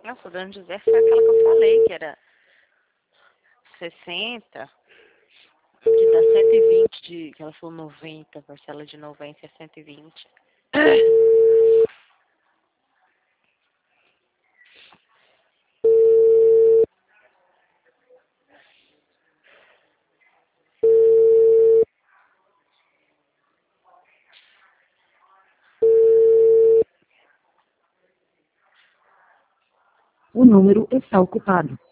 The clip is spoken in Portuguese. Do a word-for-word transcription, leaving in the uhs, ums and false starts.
Nossa, a Dona José foi aquela que eu falei, que era sessenta, que dá cento e vinte, de, que ela falou noventa, parcela de noventa é cento e vinte. O número está ocupado.